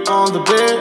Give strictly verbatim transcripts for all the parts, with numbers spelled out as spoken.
on the beat.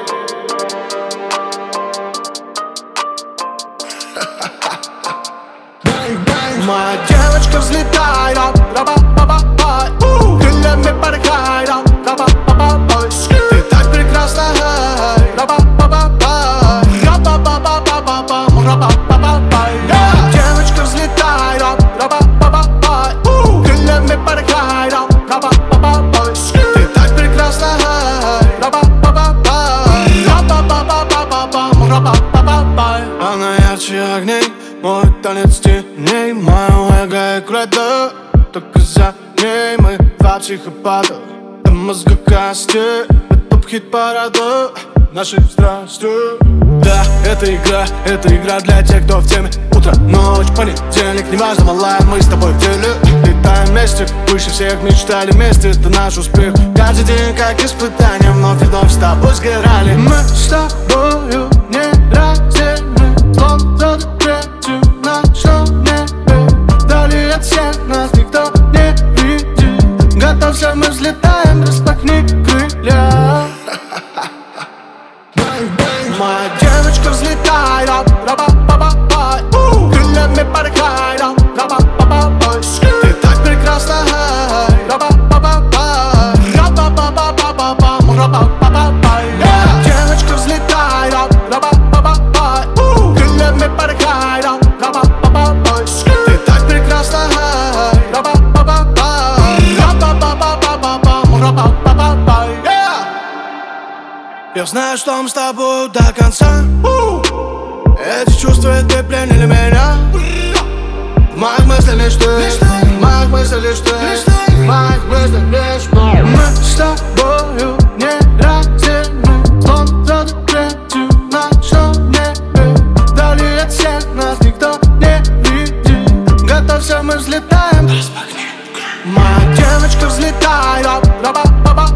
Моя девочка взлетай, ра-ба-ба-ба-бай, крыльями порхай, ра-ба-ба-ба-бай. Ты так прекрасна, ра-ба-ба-ба-бай, ра-ба-ба-ба-ба-бам, ра-ба-ба-ба-бай. Девочка взлетай, ра-ба-ба-ба-бай, крыльями порхай, ра-ба-ба-ба-бай. Ты так прекрасна, ра-ба-ба-ба-бай, ра-ба-ба-ба-ба-бам, ра-ба-ба-ба-бай. Она ярче огней, мой танец теней, мое эго и кредо. Только за ней мы два психопата до мозга кости. Это хит-парада нашей страсти. Да, это игра, это игра для тех, кто в теме. Утро, ночь, понедельник, неважно, малая, мы с тобой в деле. Летаем вместе, выше всех мечтали вместе. Это наш успех, каждый день как испытание. Вновь и вновь с тобой сгорали. Мы с тобою не раздельны, словно третью ночном небе. Вдали от всех нас никто не видит. Готовься, мы взлетаем, распахни крылья. Моя девочка взлетай, ра-ба-ба-ба-бай, крыльями порхай, ра-ба-ба-ба-бай. Ты так прекрасна, ра-ба-ба-ба-бай, ра-ба-ба-ба-ба-бам, ра-ба-ба-ба-бай. Девочка взлетай, ра-ба-ба-ба-бай, крыльями порхай, ра-ба-ба-ба-бай. Ты так прекрасна, ра-ба-ба-ба-бай, ра-ба-ба-ба-ба-бам, ра-ба-ба-ба-бай. Я знаю, что мы с тобой до конца. Эти чувства, ты пленили меня. В моих мыслях лишь ты, в моих мыслях лишь ты, в моих мыслях лишь ты. Мы с тобою не раздельны, словно третью ночном небе. Вдали от всех нас никто не видит. Готовься, мы взлетаем. Моя девочка взлетай, ра-ба-ба-ба.